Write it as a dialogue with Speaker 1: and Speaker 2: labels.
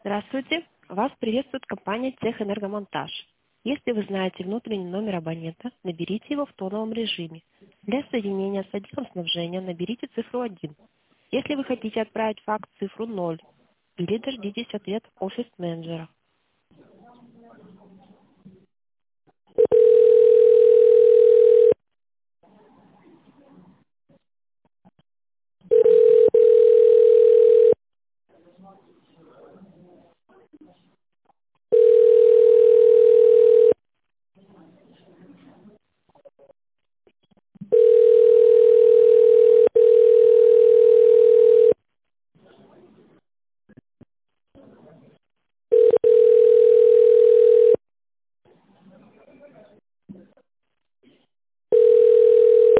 Speaker 1: Здравствуйте. Вас приветствует компания «Техэнергомонтаж». Если вы знаете внутренний номер абонента, наберите его в тоновом режиме. Для соединения с отделом снабжения наберите цифру 1. Если вы хотите отправить факс, цифру 0. Или дождитесь ответ офис-менеджера.